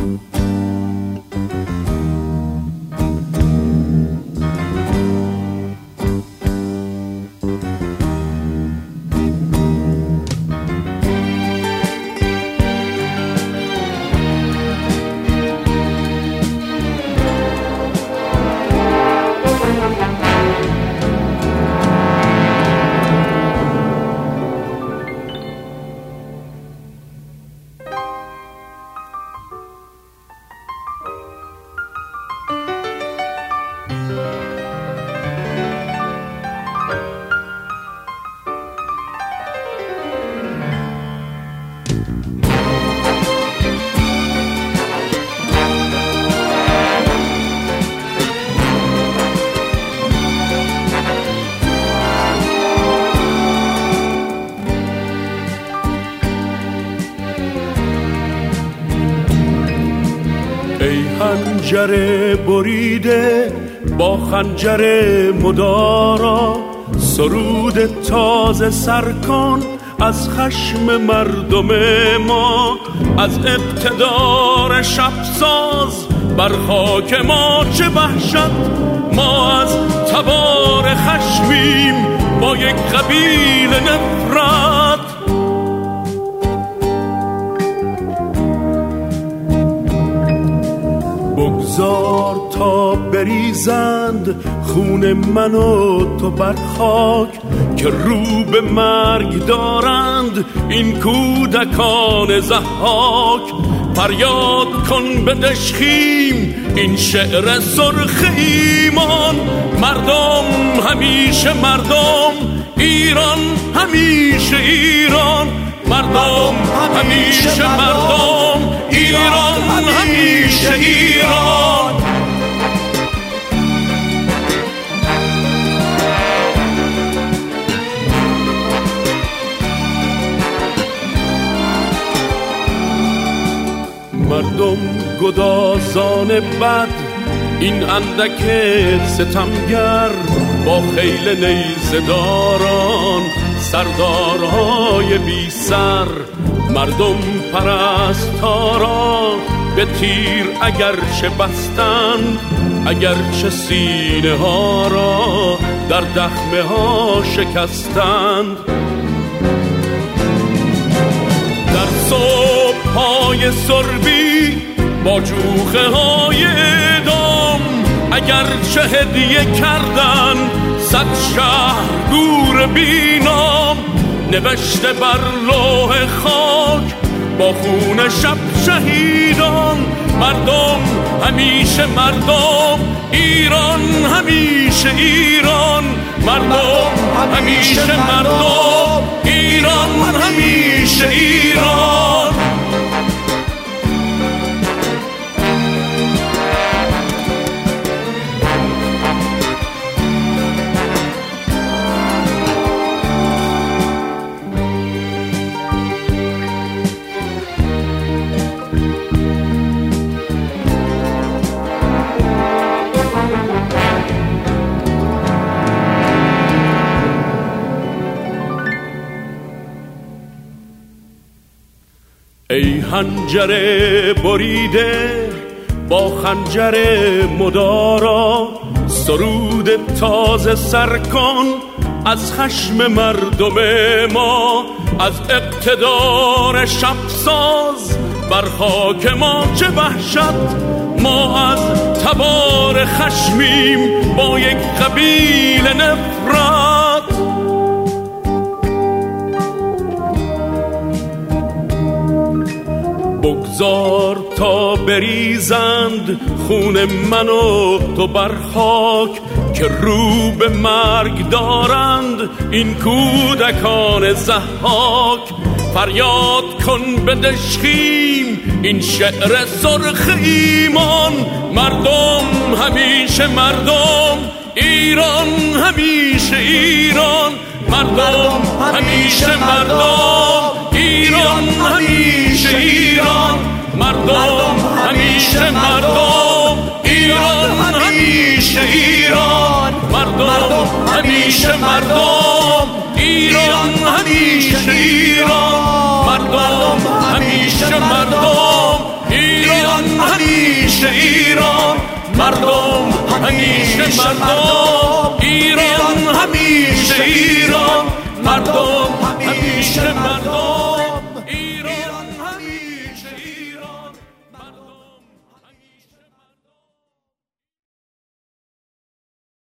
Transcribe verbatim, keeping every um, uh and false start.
خنجر بریده با خنجر مدارا، سرود تازه سر کن از خشم مردم ما. از اقتدار شبساز بر خاک ما چه وحشت، ما از تبار خشمیم با یک قبیل نفرت. بگذار تا بریزند خون من و تو بر خاک، که رو به مرگ دارند این کودکان ضحاک. فریاد کن به دشخیم این شعر سرخ ایمان، مردم همیشه مردم، ایران همیشه ایران. مردم همیشه مردم، ایران همیشه ایران. مردم گدازان بد، این اندک ستمگر، با خیل نیزداران سردارهای بی سر. مردم پرستاران به تیر اگرچه بستند، اگرچه سینه ها را در دخمه ها شکستند. در صبح های سربی با جوخه های اعدام، اگرچه هدیه کردن صد شهر گور بینام. نوشته بر لوح خاک با خون شب شهیدان. مردم همیشه مردم، ایران همیشه ایران. مردم همیشه مردم، ایران همیشه ایران. ای خنجر بریده با خنجر مدارا، سرود تازه سر کن از خشم مردم ما. از اقتدار شبساز بر خاک ما چه وحشت، ما از تبار خشمیم با یک قبیل نفرت. بگذار تا بریزند خون من و تو بر خاک، که رو به مرگ دارند این کودکان ضحاک. فریاد کن به دشخیم این شعر سرخ ایمان. مردم همیشه مردم، ایران همیشه ایران. مردم همیشه مردم، ایران همیشه ایران. مردم همیشه مردم، ایران همیشه ایران. مردم همیشه مردم، ایران همیشه ایران. مردم همیشه مردم، ایران ایران همیشه ایران، مردم همیشه مردم، ایران همیشه ایران، مردم همیشه مردم، ایران همیشه ایران، مردم